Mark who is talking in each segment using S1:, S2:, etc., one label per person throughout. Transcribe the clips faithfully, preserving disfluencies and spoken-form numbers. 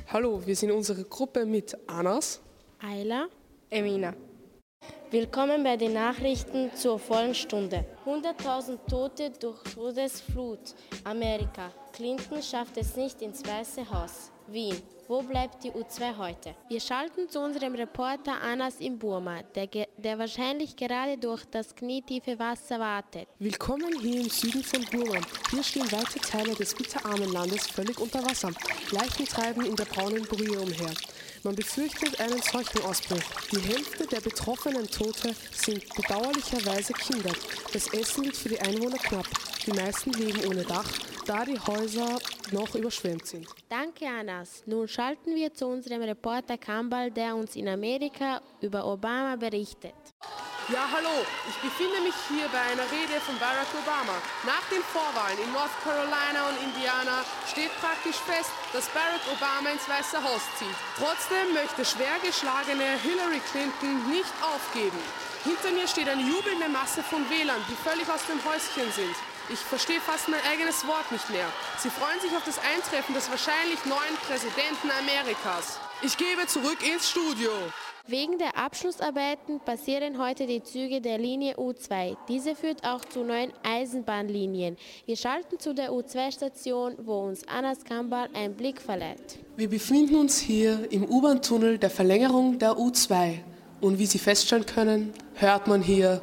S1: Hallo, wir sind unsere Gruppe mit Anas,
S2: Ayla,
S3: Emina.
S4: Willkommen bei den Nachrichten zur vollen Stunde. hunderttausend Tote durch Todesflut. Amerika. Clinton schafft es nicht ins Weiße Haus. Wien. Wo bleibt die U zwei heute?
S2: Wir schalten zu unserem Reporter Anas in Burma, der, ge- der wahrscheinlich gerade durch das knietiefe Wasser wartet.
S1: Willkommen hier im Süden von Burma. Hier stehen weite Teile des bitterarmen Landes völlig unter Wasser. Leichen treiben in der braunen Brühe umher. Man befürchtet einen Seuchenausbruch. Die Hälfte der betroffenen Tote sind bedauerlicherweise Kinder. Das Essen wird für die Einwohner knapp. Die meisten leben ohne Dach, da die Häuser noch überschwemmt sind.
S2: Danke, Anas. Nun schalten wir zu unserem Reporter Kambal, der uns in Amerika über Obama berichtet.
S1: Ja, hallo, ich befinde mich hier bei einer Rede von Barack Obama. Nach den Vorwahlen in North Carolina und Indiana steht praktisch fest, dass Barack Obama ins Weiße Haus zieht. Trotzdem möchte schwer geschlagene Hillary Clinton nicht aufgeben. Hinter mir steht eine jubelnde Masse von Wählern, die völlig aus dem Häuschen sind. Ich verstehe fast mein eigenes Wort nicht mehr. Sie freuen sich auf das Eintreffen des wahrscheinlich neuen Präsidenten Amerikas. Ich gebe zurück ins Studio.
S2: Wegen der Abschlussarbeiten passieren heute die Züge der Linie U zwei. Diese führt auch zu neuen Eisenbahnlinien. Wir schalten zu der U zwei Station, wo uns Anas Kambal einen Blick verleiht.
S1: Wir befinden uns hier im U-Bahn-Tunnel der Verlängerung der U zwei. Und wie Sie feststellen können, hört man hier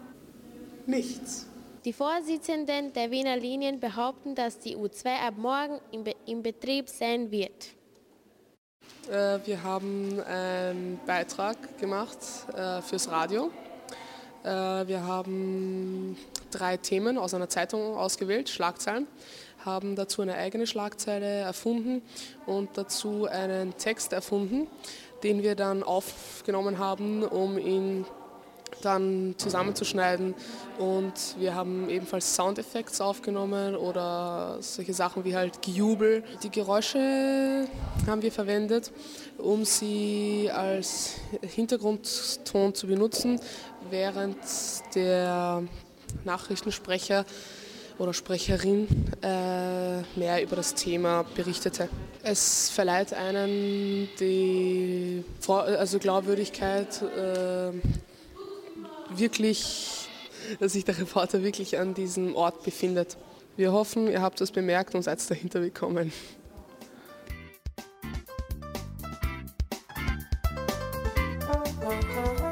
S1: nichts.
S2: Die Vorsitzenden der Wiener Linien behaupten, dass die U zwei ab morgen im, Be- im Betrieb sein wird.
S1: Äh, wir haben einen Beitrag gemacht äh, fürs Radio. Äh, wir haben drei Themen aus einer Zeitung ausgewählt, Schlagzeilen, haben dazu eine eigene Schlagzeile erfunden und dazu einen Text erfunden, den wir dann aufgenommen haben, um ihn dann zusammenzuschneiden, und wir haben ebenfalls Soundeffekte aufgenommen oder solche Sachen wie halt Gejubel. Die Geräusche haben wir verwendet, um sie als Hintergrundton zu benutzen, während der Nachrichtensprecher oder Sprecherin äh, mehr über das Thema berichtete. Es verleiht einen die Vor- also Glaubwürdigkeit, äh, wirklich, dass sich der Reporter wirklich an diesem Ort befindet. Wir hoffen, ihr habt es bemerkt und seid dahinter gekommen.
S4: Musik